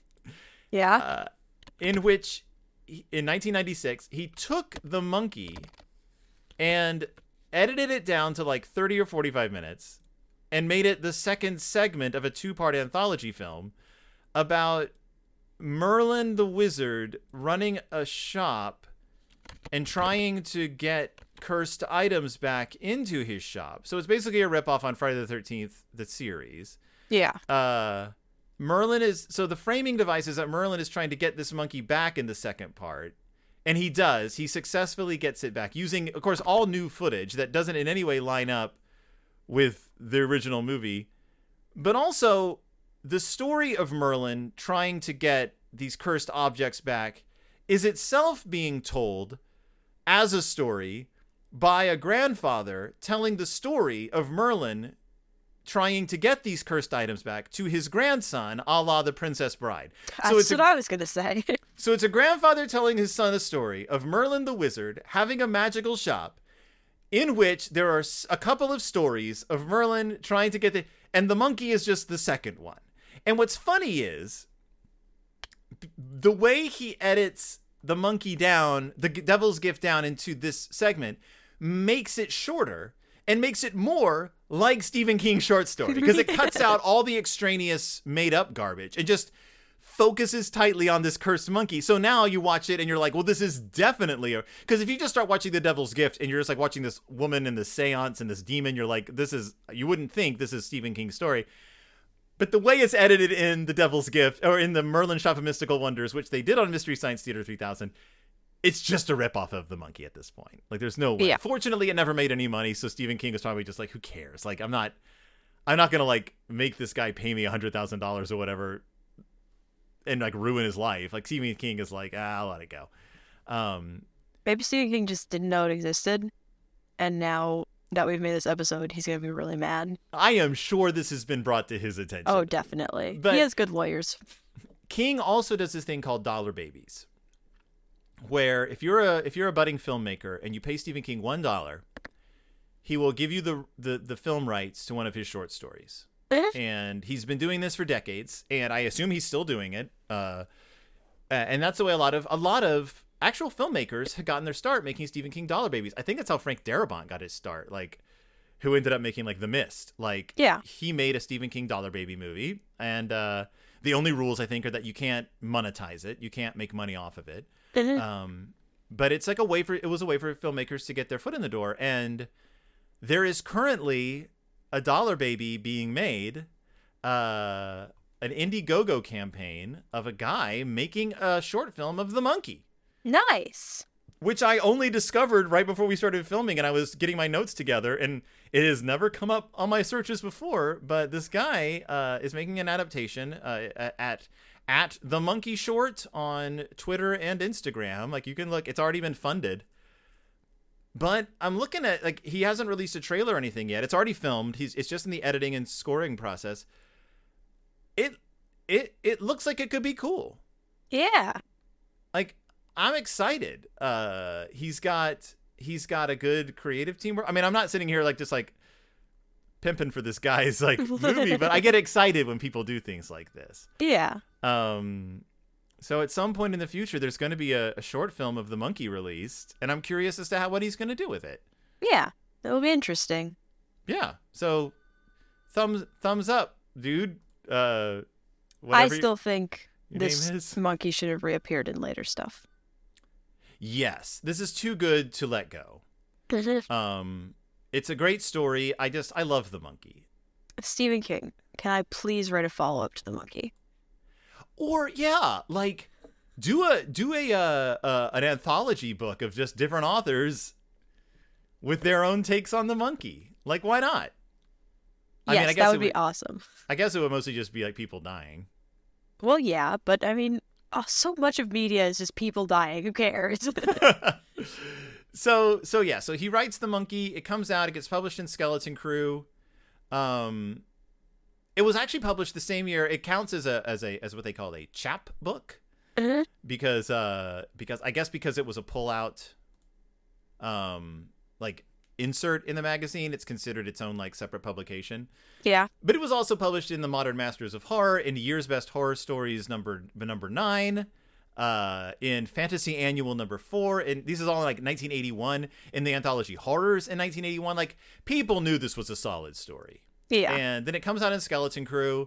Yeah. In which, in 1996, he took the monkey and edited it down to like 30 or 45 minutes and made it the second segment of a 2-part anthology film about Merlin the Wizard running a shop and trying to get cursed items back into his shop. So it's basically a ripoff on Friday the 13th, the series. Yeah. Merlin is, so the framing device is that Merlin is trying to get this monkey back in the second part. And he does. He successfully gets it back using, of course, all new footage that doesn't in any way line up with the original movie. But also, the story of Merlin trying to get these cursed objects back is itself being told as a story by a grandfather telling the story of Merlin trying to get these cursed items back to his grandson, a la The Princess Bride. So That's what I was going to say. So it's a grandfather telling his son a story of Merlin the Wizard having a magical shop in which there are a couple of stories of Merlin trying to get and the monkey is just the second one. And what's funny is the way he edits the monkey down, the Devil's Gift down into this segment makes it shorter and makes it more like Stephen King's short story because it cuts out all the extraneous made up garbage and just focuses tightly on this cursed monkey. So now you watch it and you're like, well, this is definitely because if you just start watching The Devil's Gift and you're just like watching this woman and this seance and this demon, you're like, you wouldn't think this is Stephen King's story. But the way it's edited in The Devil's Gift or in the Merlin Shop of Mystical Wonders, which they did on Mystery Science Theater 3000, it's just a ripoff of the monkey at this point. Like, there's no way. Yeah. Fortunately, it never made any money, so Stephen King is probably just like, who cares? Like, I'm not gonna like make this guy pay me $100,000 or whatever and like ruin his life. Like, Stephen King is like, I'll let it go. Maybe Stephen King just didn't know it existed, and now that we've made this episode, he's gonna be really mad. I am sure this has been brought to his attention. Oh, definitely. But he has good lawyers. King also does this thing called dollar babies, where if you're a budding filmmaker and you pay Stephen King $1, he will give you the film rights to one of his short stories. And he's been doing this for decades, and I assume he's still doing it. And that's the way a lot of actual filmmakers have gotten their start, making Stephen King dollar babies. I think that's how Frank Darabont got his start, like, who ended up making like The Mist. Like, yeah, he made a Stephen King dollar baby movie, and the only rules I think are that you can't monetize it, you can't make money off of it. But it's like it was a way for filmmakers to get their foot in the door, and there is currently a dollar baby being made, an Indiegogo campaign of a guy making a short film of the monkey. Nice. Which I only discovered right before we started filming, and I was getting my notes together, and it has never come up on my searches before, but this guy is making an adaptation at The Monkey Short on Twitter and Instagram. Like, you can look, it's already been funded. But I'm looking at, like, he hasn't released a trailer or anything yet. It's already filmed. It's just in the editing and scoring process. It looks like it could be cool. Yeah. Like, I'm excited. He's got a good creative team. I mean, I'm not sitting here like just like pimping for this guy's like movie, but I get excited when people do things like this. Yeah. So at some point in the future, there's going to be a short film of the monkey released, and I'm curious as to what he's going to do with it. Yeah, that'll be interesting. Yeah. So thumbs up, dude. I still think this name is? monkey should have reappeared in later stuff. Yes, this is too good to let go. It's a great story. I love the monkey. Stephen King, can I please write a follow-up to the monkey? Or yeah, like do an anthology book of just different authors with their own takes on the monkey. Like, why not? Yes, I guess that would be awesome. I guess it would mostly just be like people dying. Well, yeah, but I mean, Oh, so much of media is just people dying. Who cares? So he writes The Monkey. It comes out. It gets published in Skeleton Crew. It was actually published the same year. It counts as what they call a chap book, because I guess because it was a pullout, like insert in the magazine, it's considered its own like separate publication. Yeah. But it was also published in the Modern Masters of Horror, in Year's Best Horror Stories number 9, in Fantasy Annual number 4, and these is all in like 1981, in the anthology Horrors in 1981. Like, people knew this was a solid story. Yeah. And then it comes out in Skeleton Crew.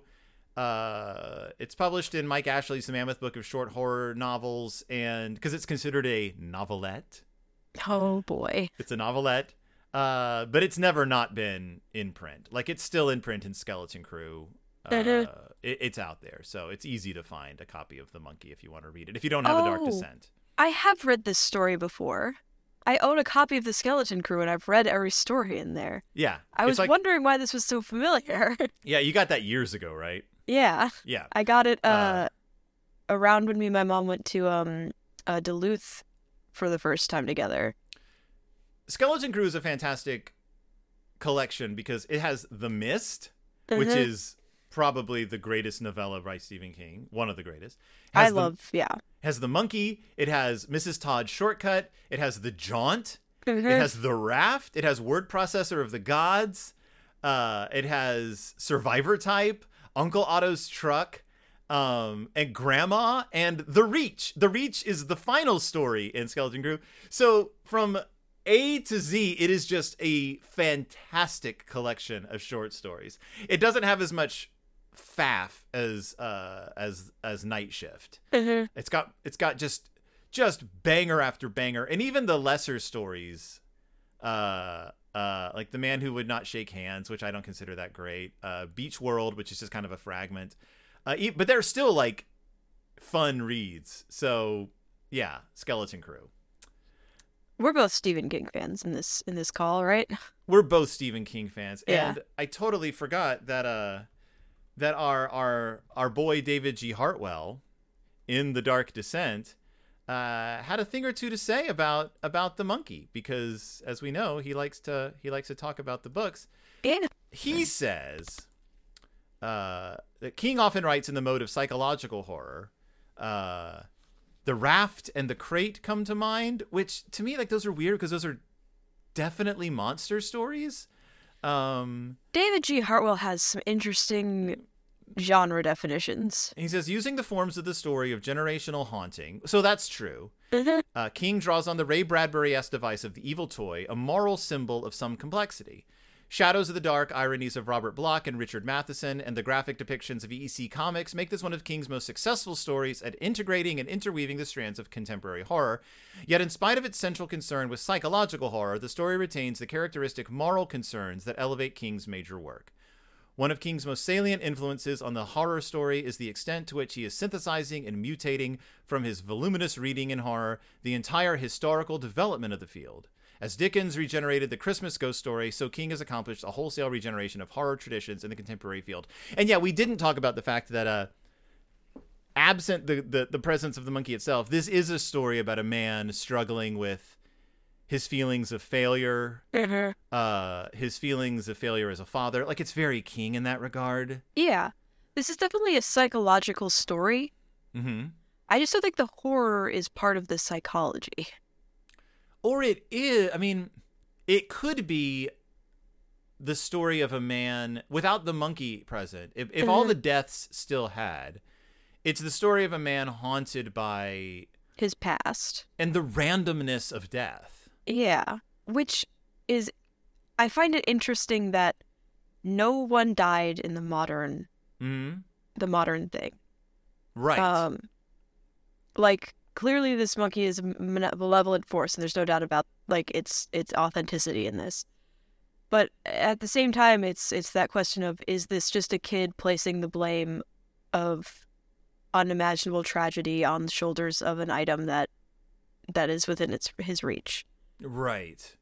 It's published in Mike Ashley's The Mammoth Book of Short Horror Novels, and because it's considered a novelette. Oh boy. It's a novelette. But it's never not been in print. Like, it's still in print in Skeleton Crew. It's out there, so it's easy to find a copy of The Monkey if you want to read it, if you don't have A Dark Descent. I have read this story before. I own a copy of The Skeleton Crew, and I've read every story in there. Yeah. I was wondering why this was so familiar. Yeah, you got that years ago, right? Yeah. Yeah. I got it around when me and my mom went to Duluth for the first time together. Skeleton Crew is a fantastic collection because it has The Mist, which is probably the greatest novella by Stephen King, one of the greatest. Has The Monkey. It has Mrs. Todd's Shortcut. It has The Jaunt. It has The Raft. It has Word Processor of the Gods. It has Survivor Type, Uncle Otto's Truck, and Grandma, and The Reach. The Reach is the final story in Skeleton Crew. So from A to Z, it is just a fantastic collection of short stories. It doesn't have as much faff as Night Shift. It's got just banger after banger, and even the lesser stories, like The Man Who Would Not Shake Hands, which I don't consider that great. Beach World, which is just kind of a fragment, but they're still like fun reads. So yeah, Skeleton Crew. We're both Stephen King fans in this call, right? We're both Stephen King fans, yeah. And I totally forgot that that our boy David G. Hartwell in The Dark Descent had a thing or two to say about The Monkey, because as we know, he likes to talk about the books. Yeah. He says that King often writes in the mode of psychological horror. The Raft and The Crate come to mind, which to me, like, those are weird because those are definitely monster stories. David G. Hartwell has some interesting genre definitions. He says, using the forms of the story of generational haunting. So that's true. King draws on the Ray Bradbury-esque device of the evil toy, a moral symbol of some complexity. Shadows of the Dark, ironies of Robert Bloch and Richard Matheson, and the graphic depictions of EC Comics make this one of King's most successful stories at integrating and interweaving the strands of contemporary horror. Yet in spite of its central concern with psychological horror, the story retains the characteristic moral concerns that elevate King's major work. One of King's most salient influences on the horror story is the extent to which he is synthesizing and mutating from his voluminous reading in horror the entire historical development of the field. As Dickens regenerated the Christmas ghost story, so King has accomplished a wholesale regeneration of horror traditions in the contemporary field. And yeah, we didn't talk about the fact that absent the presence of the monkey itself, this is a story about a man struggling with his feelings of failure, his feelings of failure as a father. Like, it's very King in that regard. Yeah. This is definitely a psychological story. Mm-hmm. I just don't think the horror is part of the psychology. Or it is, I mean, it could be the story of a man without the monkey present. If all the deaths still had, it's the story of a man haunted by his past and the randomness of death. Yeah, which is, I find it interesting that no one died in the modern thing. Right. Like, clearly this monkey is a malevolent force, and there's no doubt about, like, its authenticity in this. But at the same time, it's that question of, is this just a kid placing the blame of unimaginable tragedy on the shoulders of an item that is within his reach? Right.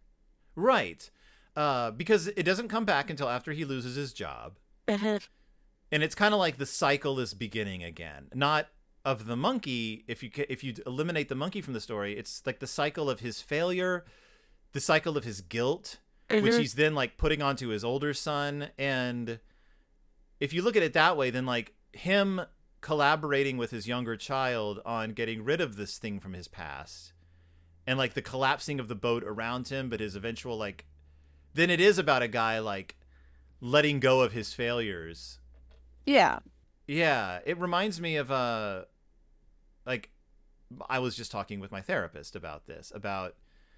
Because it doesn't come back until after he loses his job. And it's kind of like the cycle is beginning again. Not of the monkey, if you eliminate the monkey from the story, it's like the cycle of his failure, the cycle of his guilt, which he's then like putting onto his older son. And if you look at it that way, then like him collaborating with his younger child on getting rid of this thing from his past, and like the collapsing of the boat around him, but his eventual like, then it is about a guy like letting go of his failures. Yeah. Yeah, it reminds me of like I was just talking with my therapist about this, about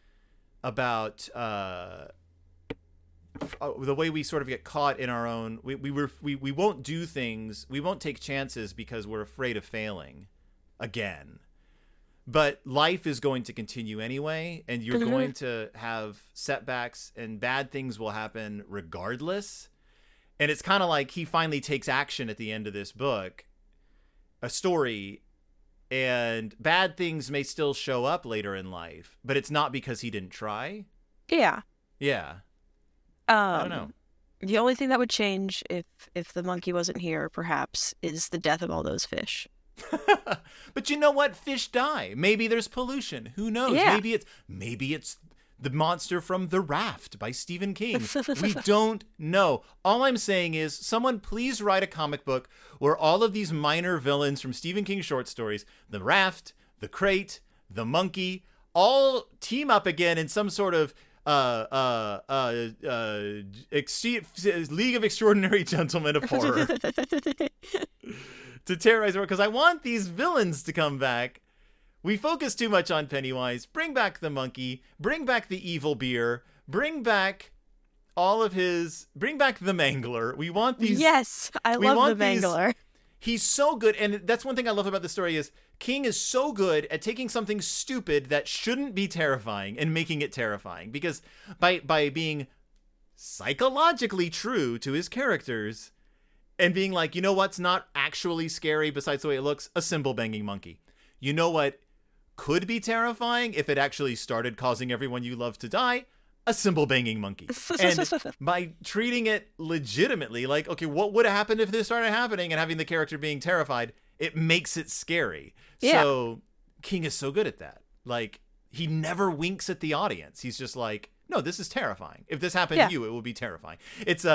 the way we sort of get caught in our own. We won't do things. We won't take chances because we're afraid of failing again. But life is going to continue anyway, and you're going to have setbacks, and bad things will happen regardless. And it's kind of like he finally takes action at the end of this book, a story, and bad things may still show up later in life, but it's not because he didn't try. Yeah. Yeah. I don't know. The only thing that would change if the monkey wasn't here, perhaps, is the death of all those fish. But you know what? Fish die. Maybe there's pollution. Who knows? Yeah. Maybe it's the monster from The Raft by Stephen King. We don't know. All I'm saying is, someone please write a comic book where all of these minor villains from Stephen King short stories, the Raft, the Crate, the monkey, all team up again in some sort of League of Extraordinary Gentlemen of Horror to terrorize the world. Because I want these villains to come back. We focus too much on Pennywise. Bring back the monkey. Bring back the evil beer. Bring back bring back the Mangler. We want these. Yes, I love the Mangler. He's so good. And that's one thing I love about the story is King is so good at taking something stupid that shouldn't be terrifying and making it terrifying. Because by being psychologically true to his characters and being like, you know what's not actually scary besides the way it looks? A cymbal-banging monkey. You know what could be terrifying if it actually started causing everyone you love to die? A cymbal-banging monkey. And by treating it legitimately, like, okay, what would have happened if this started happening, and having the character being terrified, it makes it scary. Yeah. So King is so good at that. Like, he never winks at the audience. He's just like, no, this is terrifying. If this happened to you, it would be terrifying. It's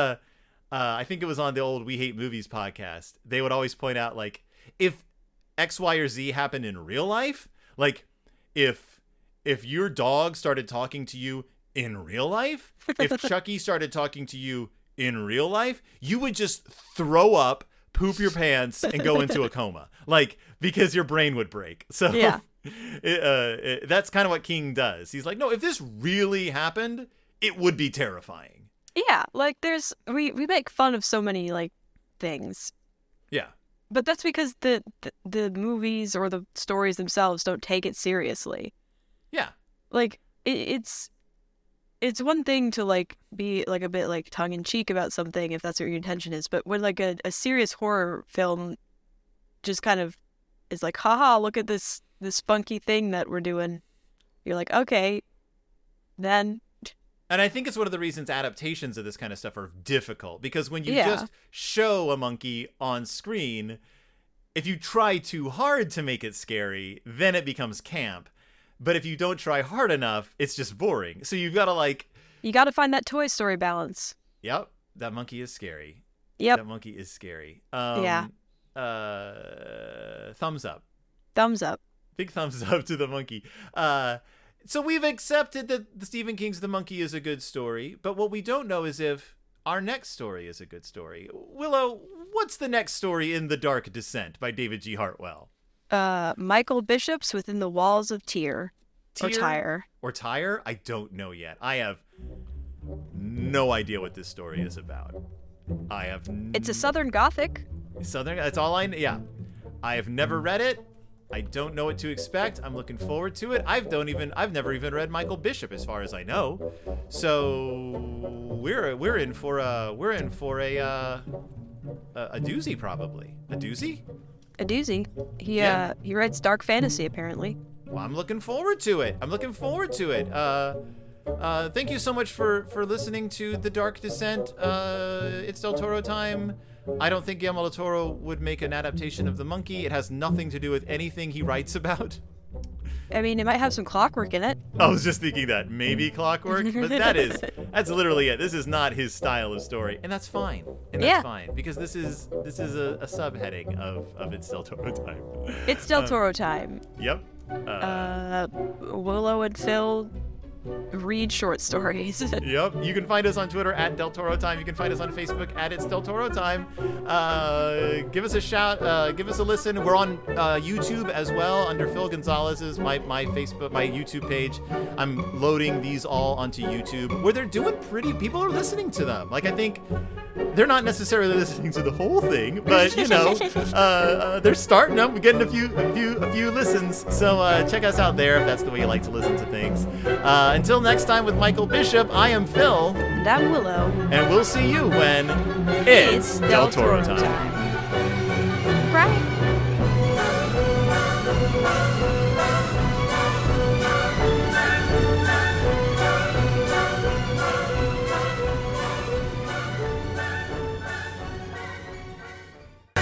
I think it was on the old We Hate Movies podcast. They would always point out, like, if X, Y, or Z happened in real life, like if your dog started talking to you in real life, if Chucky started talking to you in real life, you would just throw up, poop your pants, and go into a coma, like, because your brain would break. So yeah. That's kind of what King does. He's like, no, if this really happened, it would be terrifying. Yeah, like we make fun of so many like things. Yeah. But that's because the movies or the stories themselves don't take it seriously. Yeah. Like, it's one thing to, like, be, like, a bit, like, tongue-in-cheek about something if that's what your intention is. But when, like, a serious horror film just kind of is like, haha, look at this funky thing that we're doing. You're like, okay, then... And I think it's one of the reasons adaptations of this kind of stuff are difficult, because when you just show a monkey on screen, if you try too hard to make it scary, then it becomes camp. But if you don't try hard enough, it's just boring. So you've got to, like... You got to find that Toy Story balance. Yep. That monkey is scary. Yep. That monkey is scary. Yeah. Thumbs up. Thumbs up. Big thumbs up to the monkey. So we've accepted that the Stephen King's The Monkey is a good story, but what we don't know is if our next story is a good story. Willow, what's the next story in The Dark Descent by David G. Hartwell? Michael Bishop's Within the Walls of Tyr. Or Tyre. Or Tyre? I don't know yet. I have no idea what this story is about. It's a Southern Gothic. Southern, that's all I know. Yeah. I have never read it. I don't know what to expect. I'm looking forward to it. I've never even read Michael Bishop, as far as I know. So we're in for a doozy, probably. A doozy? A doozy. He writes dark fantasy, apparently. Well, I'm looking forward to it. Thank you so much for listening to The Dark Descent. It's Del Toro time. I don't think Guillermo del Toro would make an adaptation of The Monkey. It has nothing to do with anything he writes about. I mean, it might have some clockwork in it. I was just thinking that. Maybe clockwork. But that's literally it. This is not his style of story. And that's fine. And that's fine. Because this is a subheading of It's Del Toro time. It's Del Toro time. Yep. Willow and Phil read short stories. Yep. You can find us on Twitter at Del Toro Time. You can find us on Facebook at It's Del Toro Time. Give us a shout. Give us a listen. We're on YouTube as well under Phil Gonzalez's my YouTube page. I'm loading these all onto YouTube where they're doing pretty. People are listening to them. Like I think they're not necessarily listening to the whole thing, but you know, they're starting them. We're getting a few listens. So check us out there if that's the way you like to listen to things. Until next time with Michael Bishop, I am Phil. And I'm Willow. And we'll see you when it's Del Toro time.